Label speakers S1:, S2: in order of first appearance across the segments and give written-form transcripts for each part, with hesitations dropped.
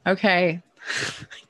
S1: Okay. I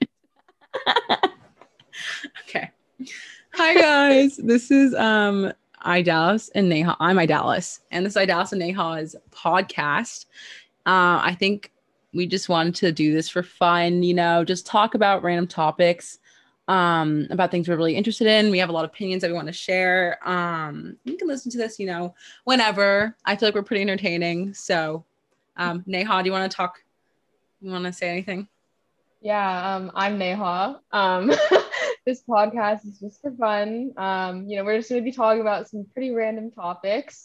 S1: can't. Okay. Hi guys. This is Idalis and Neha. I'm Idalis, and this is Idalis and Neha's podcast. I think we just wanted to do this for fun, just talk about random topics, about things we're really interested in. We have a lot of opinions that we want to share. You can listen to this, whenever. I feel like we're pretty entertaining. So, Neha, do you want to talk? You want to say anything?
S2: Yeah, I'm Neha. This podcast is just for fun. We're just going to be talking about some pretty random topics.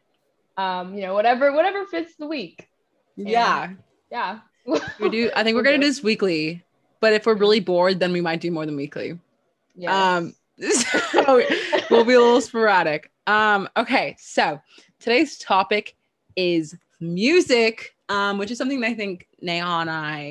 S2: Whatever fits the week. And
S1: Yeah.
S2: yeah,
S1: We do. I think we're
S2: we'll
S1: gonna
S2: go.
S1: do this weekly, but if we're really bored, then we might do more than weekly. Um,
S2: Yes.
S1: so we'll be a little sporadic. Okay, so today's topic is music, which is something that I think Neha and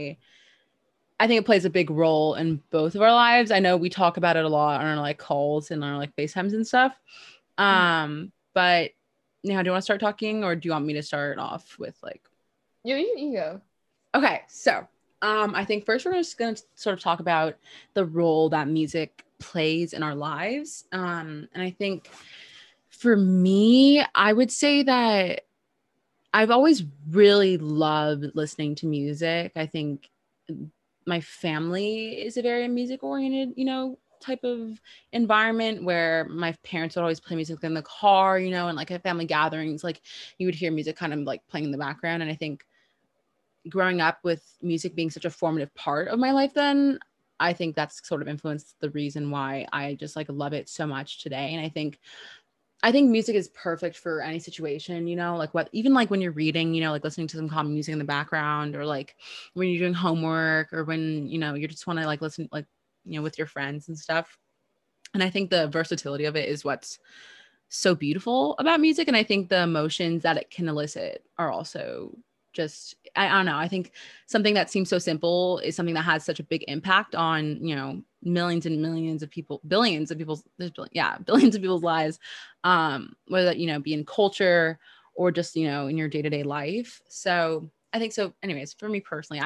S1: I think it plays a big role in both of our lives. I know we talk about it a lot on our like calls and our like FaceTimes and stuff.
S2: Mhm.
S1: But Neha, do you want to start talking, or do you want me to start off with like?
S2: You go.
S1: Okay, so I think first we're just going to sort of talk about the role that music plays in our lives. And I think for me, I would say that I've always really loved listening to music. I think my family is a very music oriented, type of environment where my parents would always play music in the car, and like at family gatherings, like you would hear music kind of like playing in the background. And I think growing up with music being such a formative part of my life, then I think that's sort of influenced the reason why I just like love it so much today. And I think music is perfect for any situation, like what, even like when you're reading, like listening to some calm music in the background, or like when you're doing homework, or when, you just want to like listen, like, with your friends and stuff. And I think the versatility of it is what's so beautiful about music. And I think the emotions that it can elicit are also just, I don't know. I think something that seems so simple is something that has such a big impact on, millions and millions of people, billions of people's, billions of people's lives, whether that, be in culture or just, in your day-to-day life. So I think so. Anyways, for me personally,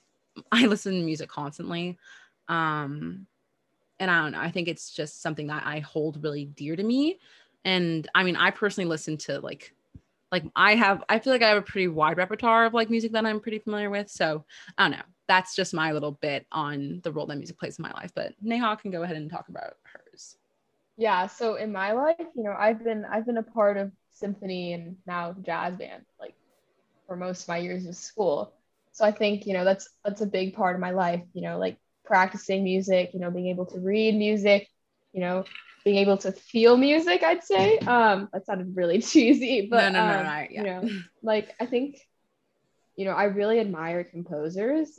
S1: I listen to music constantly. Um, and I don't know, I think it's just something that I hold really dear to me. And I mean, I personally listen to like I feel like I have a pretty wide repertoire of like music that I'm pretty familiar with. So I don't know. That's just my little bit on the role that music plays in my life. But Neha can go ahead and talk about hers.
S2: Yeah, so in my life, I've been a part of symphony and now jazz band like for most of my years of school. So I think, that's a big part of my life, like practicing music, being able to read music, you know, being able to feel music, I'd say. That sounded really cheesy,
S1: No,
S2: but
S1: no, no, no. Yeah.
S2: like I think, I really admire composers,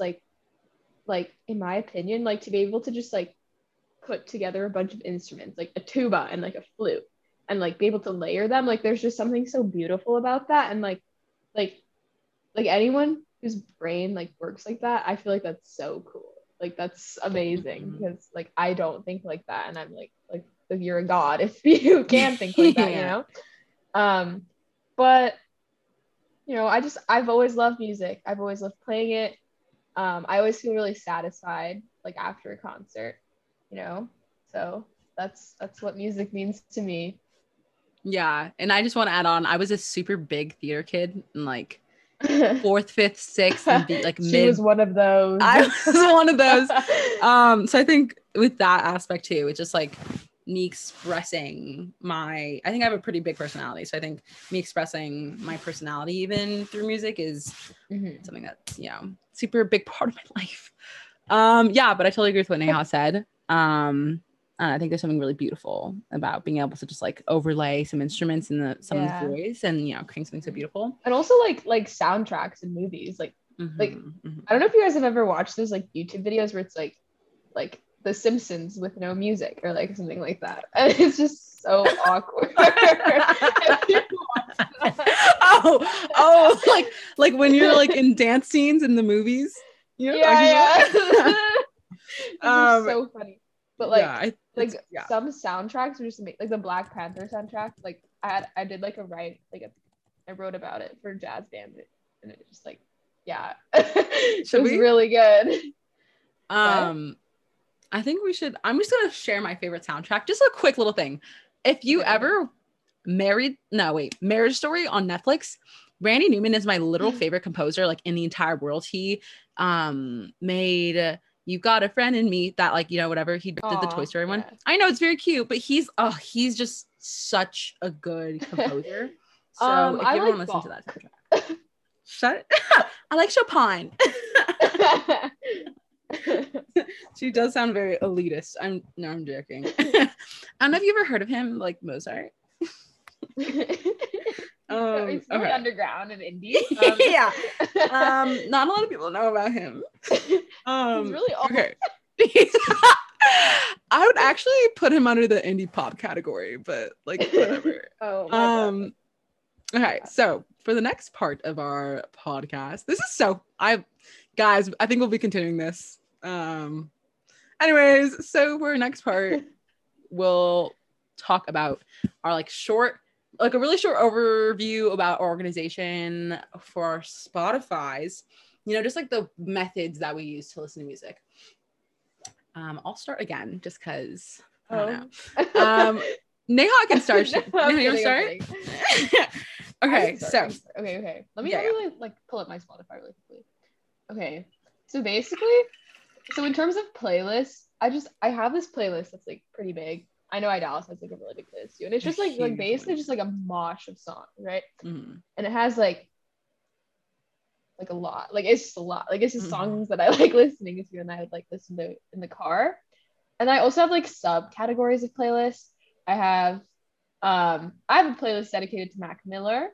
S2: like in my opinion, like to be able to just like put together a bunch of instruments, like a tuba and like a flute, and like be able to layer them. Like there's just something so beautiful about that. And like like anyone whose brain like works like that, I feel like that's so cool. Like that's amazing
S1: Mhm.
S2: because like I don't think like that, and I'm like if you're a god if you can think like that,
S1: Yeah.
S2: um but I've always loved music. I've always loved playing it. I always feel really satisfied like after a concert, you know so that's what music means to me.
S1: Yeah. And I just want to add on, I was a super big theater kid and like fourth, fifth, sixth, and be like
S2: She was
S1: mid.
S2: one of those.
S1: I was one of those. So I think with that aspect too, it's just like me expressing I think I have a pretty big personality. So I think me expressing my personality even through music is
S2: Mhm.
S1: something that's, super big part of my life. Yeah, but I totally agree with what Neha said. I think there's something really beautiful about being able to just like overlay some instruments in someone's
S2: Yeah.
S1: voice and, create something so beautiful.
S2: And also like soundtracks and movies. Like
S1: Mm-hmm, mm-hmm.
S2: I don't know if you guys have ever watched those like YouTube videos where it's like The Simpsons with no music or like something like that. And it's just so awkward. If you watch that.
S1: Oh, like when you're like in dance scenes in the movies, talking
S2: Yeah,
S1: about.
S2: yeah. Those are
S1: um,
S2: so funny. But
S1: yeah, it's
S2: like
S1: yeah.
S2: some soundtracks are just like the Black Panther soundtrack. I did like a write like I wrote about it for jazz band, and it just like Yeah. It
S1: Should
S2: was
S1: we?
S2: really good.
S1: I think we should. I'm just gonna share my favorite soundtrack. Just a quick little thing. If you ever Marriage Story on Netflix, Randy Newman is my literal favorite composer, like in the entire world. He made You Got a Friend in Me, that, like, whatever, he did the Toy Story one. I know it's very cute, but he's just such a good composer. So if you ever want to listen to that soundtrack, shut it. I like Chopin. She does sound very elitist. I'm joking. I don't know if you ever heard of him, like Mozart.
S2: It's really underground and indie.
S1: Yeah. Not a lot of people know about him.
S2: He's really old.
S1: Okay. I would actually put him under the indie pop category, but like whatever. Okay, so for the next part of our podcast, guys, I think we'll be continuing this. Anyways, so for our next part, we'll talk about our a really short overview about our organization for our Spotify's, just like the methods that we use to listen to music. I'll start again just because I don't know. Neha can start.
S2: No,
S1: you want to start? Okay, so
S2: okay. Let me pull up my Spotify really quickly. Okay, so basically, in terms of playlists, I have this playlist that's like pretty big. I know Idalis has like a really big playlist too, and it's just like basically just like a mosh of songs, right? Mm-hmm. And it has like a lot, it's just a lot, it's just songs that I like listening to, and I would like listen to in the car. And I also have like subcategories of playlists. I have a playlist dedicated to Mac Miller,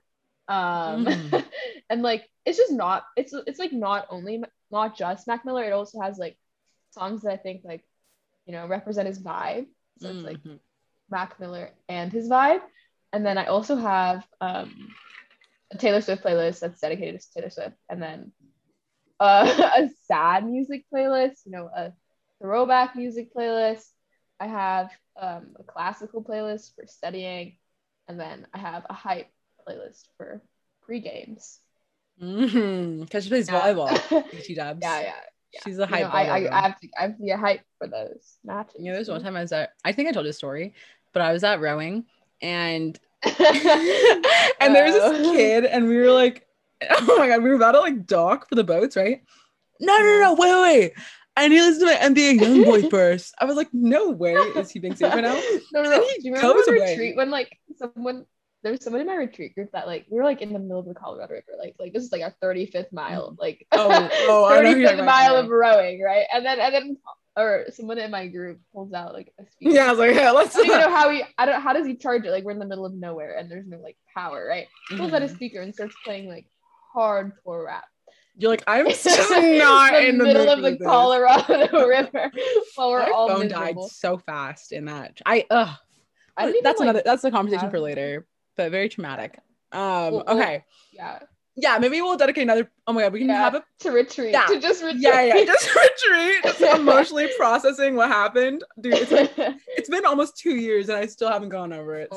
S2: and like it's just not it's like not just Mac Miller. It also has like songs that I think like represent his vibe. So it's like Mac Miller and his vibe. And then I also have a Taylor Swift playlist that's dedicated to Taylor Swift, and then a sad music playlist, a throwback music playlist. I have a classical playlist for studying, and then I have a hype playlist for pre-games.
S1: Because she plays volleyball. She dubs.
S2: Yeah.
S1: She's a hype.
S2: I have to be a hype for those matches.
S1: There's one time I think I told you a story, but I was at rowing and and there was this kid, and we were like, oh my god, we were about to like dock for the boats, right? No, wait. I need to listen to my NBA YoungBoy first. I was like, no way is he being safe right now.
S2: No. Do you remember the retreat when there was someone in my retreat group that like we were like in the middle of the Colorado River, like this is like our 35th mile, like 35th mile of rowing, right? And then or someone in my group pulls out like a speaker.
S1: Yeah, I was like, yeah, let's.
S2: I don't even know how does he charge it? Like we're in the middle of nowhere and there's no like power, right? Pulls out a speaker and starts playing like hardcore rap. You're like, I'm just not in the middle of the Colorado River while we're all
S1: phone
S2: miserable.
S1: Died so fast in that. That's a conversation for later, but very traumatic. Okay. Yeah, maybe we'll dedicate another. Oh my god, we can have a
S2: to retreat.
S1: Yeah.
S2: To just retreat.
S1: Yeah, just retreat. Just emotionally processing what happened, dude. It's been almost 2 years and I still haven't gone over it.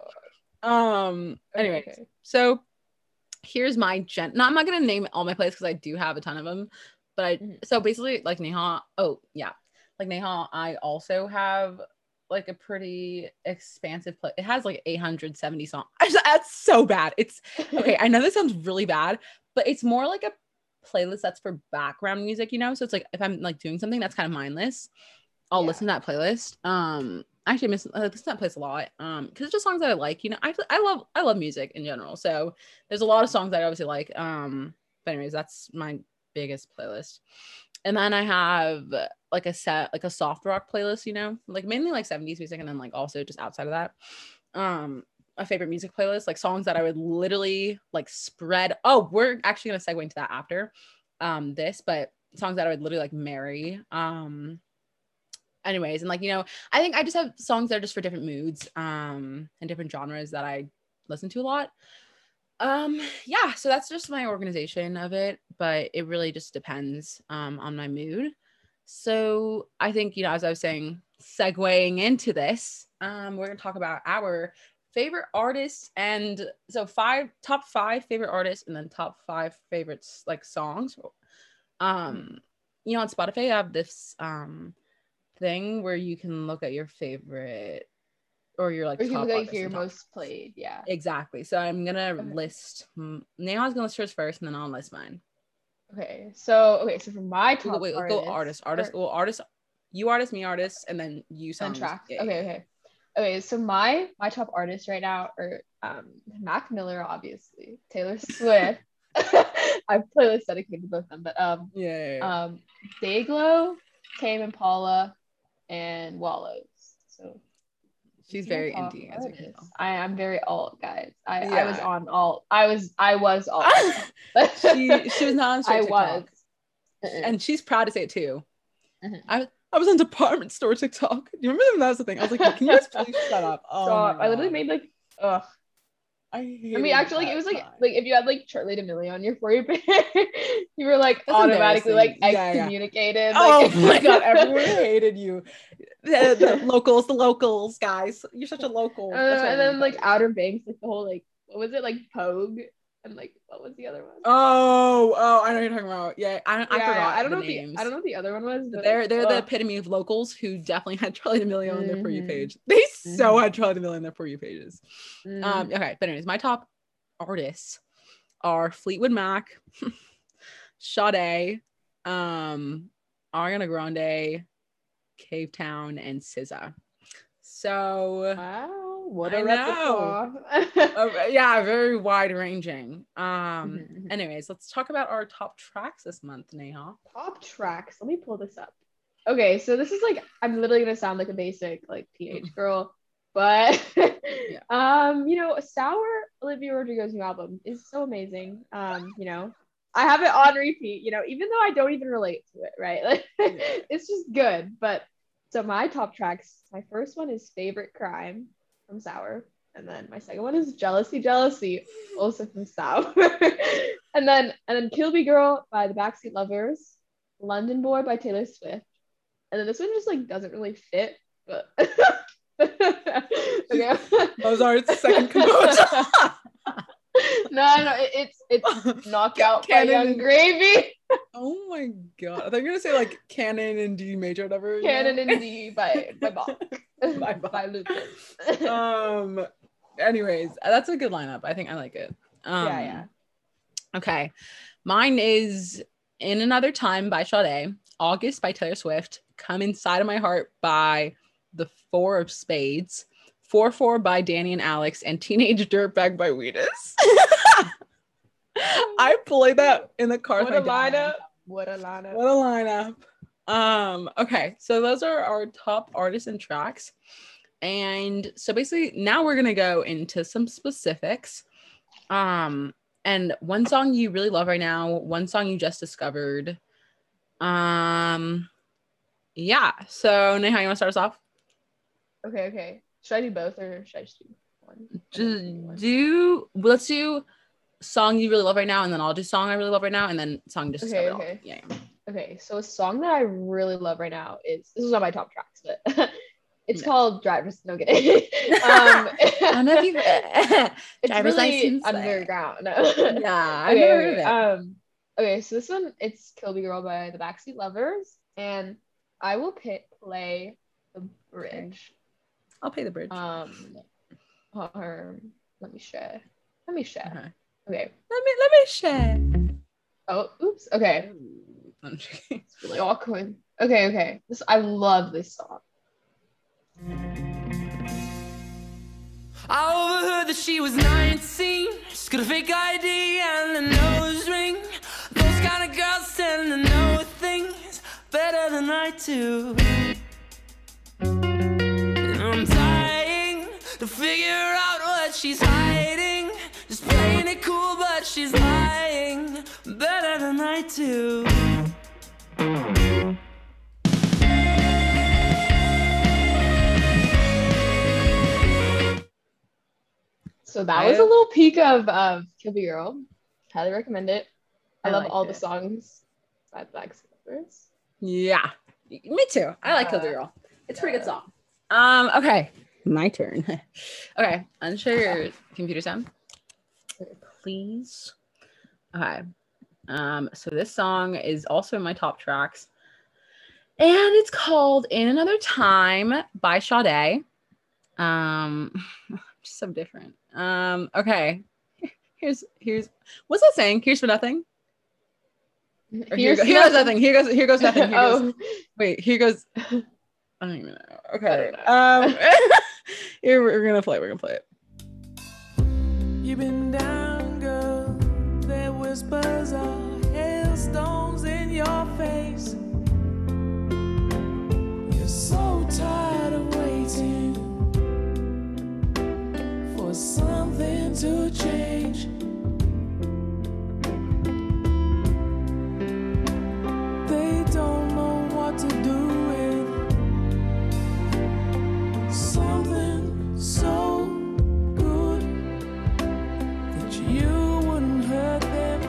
S1: Anyway, so here's my I'm not gonna name all my playlists because I do have a ton of them, but so basically like Neha. Neha, I also have like a pretty expansive play. It has like 870 songs. That's so bad. It's okay. I know this sounds really bad, but it's more like a playlist that's for background music, so it's like if I'm like doing something that's kind of mindless, I'll listen to that playlist. Actually, I listen to that playlist a lot. Because it's just songs that I like. I love music in general. So there's a lot of songs that I obviously like. But anyways, that's my biggest playlist. And then I have like a soft rock playlist, like mainly like 70s music, and then like also just outside of that, a favorite music playlist, like songs that I would literally like spread. Oh, we're actually gonna segue into that after this, but songs that I would literally like marry. Anyways, and like I think I just have songs that are just for different moods and different genres that I listen to a lot. Yeah, so that's just my organization of it, but it really just depends on my mood. So I think as I was saying, segueing into this, we're gonna talk about our favorite artists, and so top five favorite artists, and then top five favorites like songs. You know, on Spotify, you have this thing where you can look at your favorite or your like
S2: Or you
S1: top
S2: can
S1: artists
S2: your
S1: and top.
S2: most played. Yeah.
S1: Exactly. So I'm gonna
S2: Okay.
S1: list. Neha's gonna list hers first, and then I'll list mine.
S2: Okay. So for my top
S1: Wait,
S2: artist,
S1: go artist. Well, artist. You artist, me artist, and then you
S2: and
S1: songs.
S2: tracks.
S1: Yeah,
S2: Okay. So my top artists right now are Mac Miller, obviously, Taylor Swift. I've playlists dedicated to both of them, but Dayglow, Tame Impala, and Wallows. So
S1: she's very indie, as you can tell.
S2: I'm very alt, guys. I was on alt. I was alt.
S1: she was not on straight TikTok. And she's proud to say it too. I was on department store TikTok. Do you remember when that was the thing? I was like, can you guys please shut up? Oh my God.
S2: I literally made like, ugh. I mean, actually, like, it was like if you had like Charlie D'Amelio on your For You page, you were like that's automatically like excommunicated.
S1: Yeah. Oh my God, everyone hated you. The locals, guys. You're such a local.
S2: And then like Outer Banks, like the whole like what was it like Pogue, and like what was the other one?
S1: Oh, I know what you're talking about. Yeah, I forgot.
S2: I don't know
S1: names.
S2: I don't know what the other one was.
S1: But they're the epitome of locals who definitely had Charlie D'Amelio on their For You page. They so had Charlie D'Amelio on their For You pages. Okay, but anyways, my top artists are Fleetwood Mac, Sade, Ariana Grande, Cave Town, and SZA. So
S2: wow, what a repertoire.
S1: Yeah, very wide ranging. Anyways, let's talk about our top tracks this month, Neha.
S2: Top tracks. Let me pull this up. Okay, so this is like I'm literally gonna sound like a basic like PH girl, but you know, Sour, Olivia Rodrigo's new album is so amazing. You know, I have it on repeat, you know, even though I don't even relate to it, right? Like it's just good. But so my top tracks, my first one is Favorite Crime from Sour. And then my second one is Jealousy, also from Sour. and then Kill Me Girl by the Backseat Lovers, London Boy by Taylor Swift. And then this one just like doesn't really fit, but okay.
S1: Mozart's second composer.
S2: No, it's Knockout by Young Gravy.
S1: Oh my God. I thought you were gonna say like Canon in D major, whatever.
S2: Canon in D by Bach. by
S1: Lucas. Anyways, that's a good lineup. I think I like it.
S2: Yeah.
S1: Okay. Mine is In Another Time by Sade, August by Taylor Swift, Come Inside of My Heart by the Four of Spades, 4/4 by Danny and Alex, and Teenage Dirtbag by Wheatus. I played that in the car.
S2: What a lineup.
S1: Okay, so those are our top artists and tracks. And so basically now we're gonna go into some specifics. And one song you really love right now, one song you just discovered. Yeah. So Neha, you want to start us off?
S2: Okay. Should I do both or should I just do one?
S1: Let's do song you really love right now, and then I'll do song I really love right now, and then song just discovered.
S2: Okay.
S1: Yeah.
S2: Okay, so a song that I really love right now is this is on my top tracks, but it's called Driver's. No kidding. I don't know if you've it's Driver's really license underground.
S1: Yeah, I've never heard of it.
S2: Okay, so this one it's Kill Me Girl by the Backseat Lovers, and I will play the bridge.
S1: I'll play the bridge.
S2: Let me share.
S1: Okay.
S2: Okay.
S1: Let me share.
S2: Oh, oops. Okay. It's really awkward. Okay. I love this song.
S3: I overheard that she was 19. She's got a fake ID and a nose ring. Those kind of girls tend to know things better than I do. And I'm dying to figure out what she's hiding. Just playing it cool, but she's lying better than I do.
S2: So that was a little peek of Kill Me Girl. Highly recommend it. I love all the songs by the Backseat Lovers.
S1: Yeah, me too. I like Kill Me Girl. It's a pretty good song. Okay. My turn. Okay, unshare your computer sound, please. Okay. So this song is also in my top tracks, and it's called "In Another Time" by Sade. Just so different. Okay. Here's what's that saying? Here's for nothing. Or here goes nothing. Here goes nothing. Wait, here goes. I don't even know. Okay. Here we're gonna play it.
S3: You've been down, girl. There whispers of hailstones in your face. You're so tired of waiting for something to change. They don't know what to do with something so good that you wouldn't hurt them.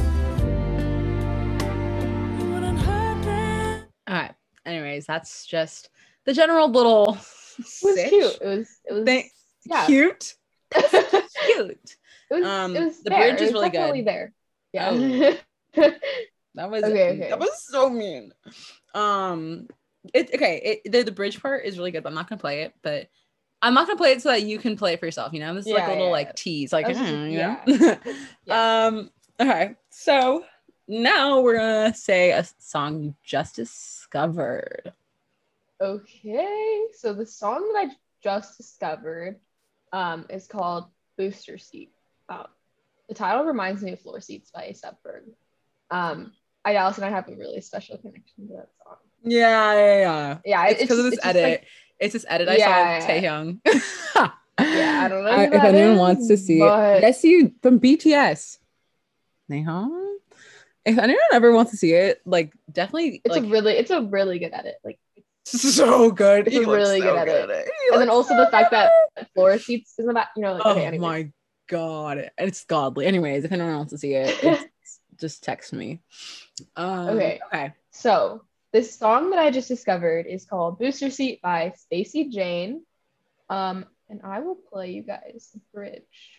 S3: You wouldn't hurt them.
S1: All right. Anyways, that's just the general little.
S2: It was cute. It was yeah.
S1: Cute. Cute.
S2: It was
S1: the
S2: there.
S1: bridge is really good.
S2: There. Yeah.
S1: Oh. That was
S2: Okay.
S1: That was so mean. The bridge part is really good, but I'm not gonna play it. But I'm not gonna play it so that you can play it for yourself. You know, this is like a little like tease, like you know.
S2: Yeah.
S1: Okay, so now we're gonna say a song you just discovered.
S2: Okay, so the song that I just discovered is called Booster Seat. The title reminds me of Floor Seats by A$AP Ferg. Allison and I have a really special connection to that song.
S1: Yeah. It's because of this edit.
S2: Like,
S1: it's this edit I saw of Taehyung.
S2: Yeah, I don't know.
S1: If anyone wants to see it, yes, you from BTS. Neha. If anyone ever wants to see it, like definitely.
S2: It's a really good edit. Like
S1: so good.
S2: It's a really good edit. And then also the fact that Floor Seats isn't about, you know, like, okay, anyways.
S1: My god, it's godly. Anyways, if anyone wants to see it, just text me. Okay.
S2: So this song that I just discovered is called Booster Seat by Stacey Jane. And I will play you guys the bridge.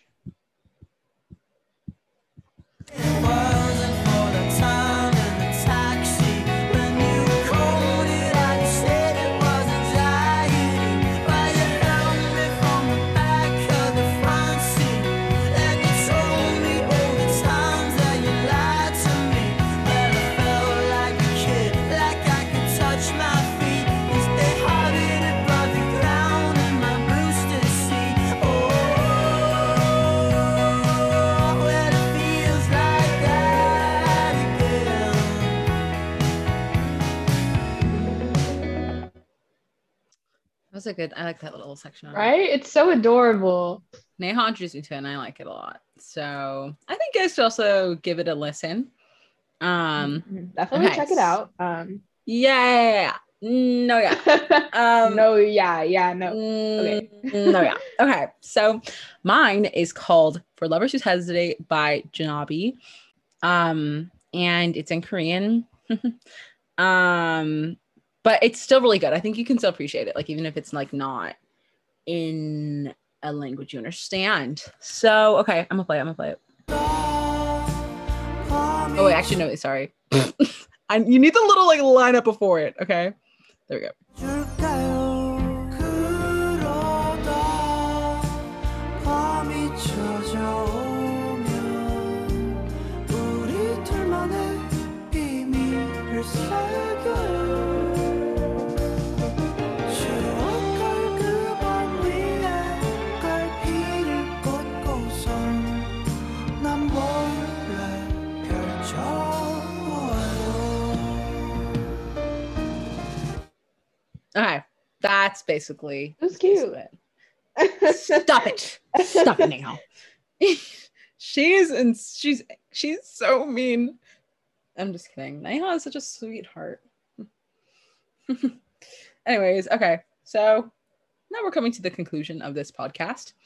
S1: That was I like that little section.
S2: Right? It's so adorable.
S1: Neha introduced me to it and I like it a lot. So I think guys should also give it a listen.
S2: Definitely check it out.
S1: Yeah. No, yeah.
S2: No.
S1: Okay. So mine is called For Lovers Who Hesitate by Janabi. And it's in Korean. But it's still really good. I think you can still appreciate it, like even if it's like not in a language you understand. So okay, I'm gonna play it. Oh wait, actually no, sorry. You need the little like line up before it. Okay, there we go. Okay, that's basically.
S2: It was cute.
S1: Stop it, Neha. She's so mean. I'm just kidding. Neha is such a sweetheart. Anyways, okay, so now we're coming to the conclusion of this podcast.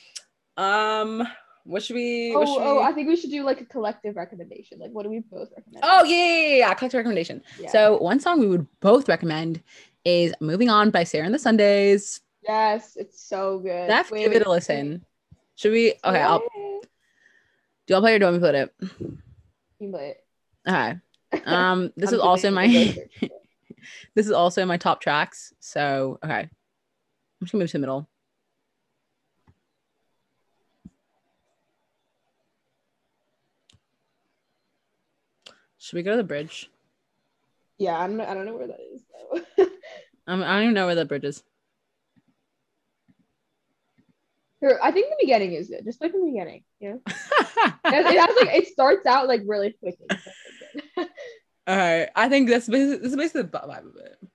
S1: What should we?
S2: I think we should do like a collective recommendation. Like, what do we both recommend?
S1: Oh yeah, collective recommendation. Yeah. So one song we would both recommend is "Moving On" by Sarah and the Sundays.
S2: Yes, it's so good.
S1: Def,
S2: Wait,
S1: give it a
S2: wait.
S1: listen. Should we? Okay,
S2: Yeah.
S1: do you want to play or do you want me to put it?
S2: You play
S1: Okay. This
S2: I'm
S1: is also in
S2: doing the
S1: my
S2: research.
S1: this is also in my top tracks. So okay. I'm just gonna move to the middle. Should we go to the bridge?
S2: Yeah, I don't know where that is though.
S1: I don't even know where the bridge is.
S2: Here, I think the beginning is good. Just play from the beginning, you know? It has like it starts out like really quickly.
S1: All right. I think this is basically the vibe of it.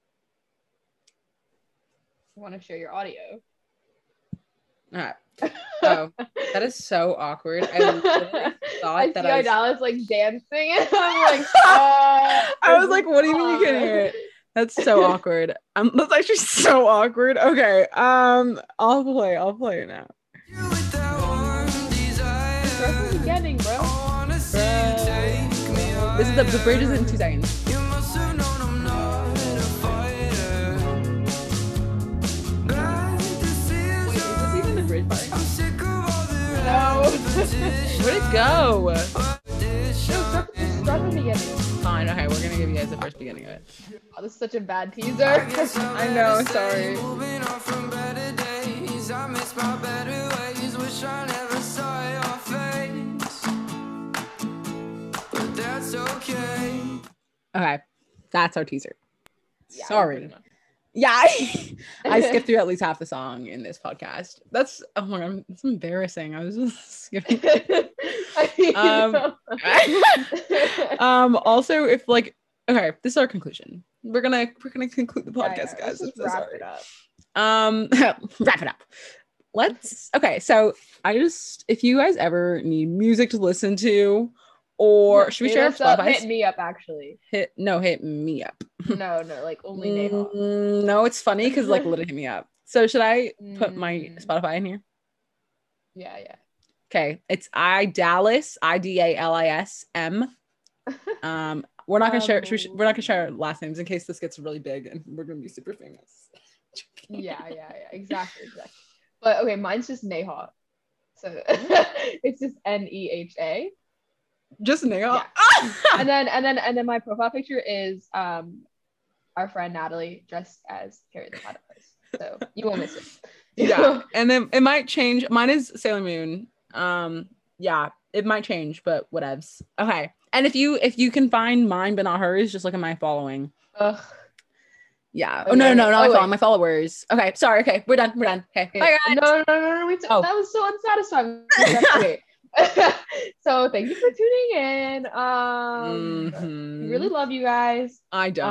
S2: I want to share your audio.
S1: All right. Oh, that is so awkward. I literally thought
S2: I
S1: that
S2: see
S1: I was...
S2: Idalis like dancing and I'm like,
S1: I was like, what do you mean you can't hear it? That's so awkward. That's actually so awkward. Okay. I'll play it now.
S2: Start from the beginning, bro.
S1: This is the bridge is in 2 seconds.
S2: Wait, is this even the bridge part? No.
S1: Where'd it go?
S2: No, start from the beginning.
S1: Fine. Okay, we're gonna give you guys the first beginning of it.
S2: Oh, this is such a bad teaser.
S1: I know. Sorry. Okay, that's our teaser.
S2: Yeah,
S1: Sorry. Yeah, I skipped through at least half the song in this podcast. That's oh my god, it's embarrassing. I was just skipping. Also, if like, okay, this is our conclusion. We're gonna conclude the podcast, guys.
S2: Let's just
S1: I'm so
S2: wrap
S1: sorry.
S2: it up.
S1: Wrap it up. Okay, so if you guys ever need music to listen to, or should we share our Spotify?
S2: Hit me up, actually.
S1: Hit me up.
S2: No, like only Neha.
S1: No, it's funny because like literally hit me up. So should I put my Spotify in here?
S2: Yeah.
S1: Okay, it's Idalis, IDALISM. We're not gonna share. We're not gonna share our last names in case this gets really big and we're gonna be super famous.
S2: Yeah, exactly. But okay, mine's just Neha. So it's just NEHA.
S1: Just Neha.
S2: Yeah. and then my profile picture is our friend Natalie dressed as Carrie the Platypus. So you won't miss it.
S1: Yeah, and then it might change. Mine is Sailor Moon. Yeah, it might change, but whatevs. Okay, and if you can find mine but not hers, just look at my following.
S2: Ugh.
S1: Yeah. Okay. Oh no, not my following. My followers. Okay, sorry. Okay, we're done. Okay. Bye guys.
S2: No. That was so unsatisfying. Okay. So thank you for tuning in. We really love you guys.
S1: I don't.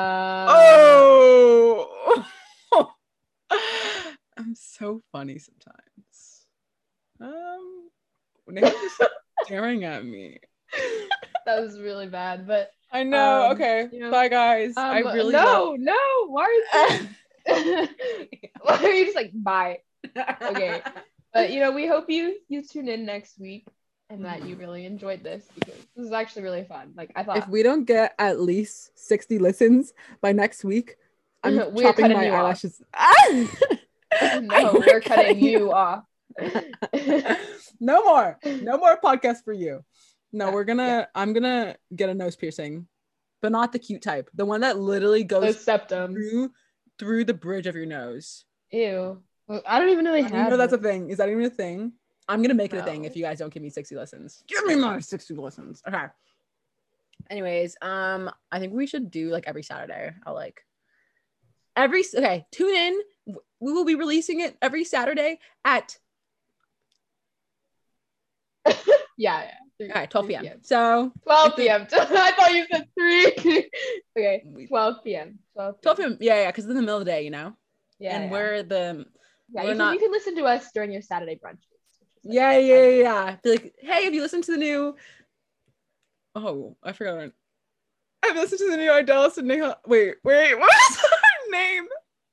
S1: I'm so funny sometimes. They're just staring at me.
S2: That was really bad, but
S1: I know. Okay. Bye guys. I really
S2: no. Why are you just like bye? Okay. But we hope you tune in next week and that you really enjoyed this because this is actually really fun. Like I thought,
S1: if we don't get at least 60 listens by next week, I'm chopping my eyelashes.
S2: No, we're cutting you off.
S1: No more podcast for you. No, I'm gonna get a nose piercing, but not the cute type. The one that literally goes
S2: septum
S1: through the bridge of your nose.
S2: Ew. Well, I don't even know they have.
S1: You know that's a thing. Is that even a thing? I'm gonna make it a thing if you guys don't give me 60 listens. Give me my 60 listens. Okay. Anyways, I think we should do like every Saturday. Tune in. We will be releasing it every Saturday at
S2: yeah.
S1: All right, 12 p.m. So
S2: 12 p.m. I thought you said 3. Okay, 12 p.m.
S1: 12 p.m. Yeah, because it's in the middle of the day,
S2: Yeah.
S1: And we're
S2: you can listen to us during your Saturday brunches.
S1: Yeah. Be like, hey, have you listened to the new? Oh, I forgot. I've listened to the new Idalis and Neha. Wait, what was her name?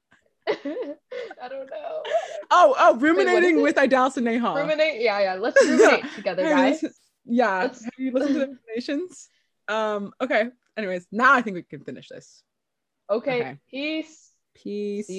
S2: I don't know.
S1: Oh, ruminating with Idalis and Neha.
S2: Ruminate, yeah. Let's ruminate together, guys.
S1: Have you listened to the ruminations? Okay. Anyways, now I think we can finish this.
S2: Okay. Peace.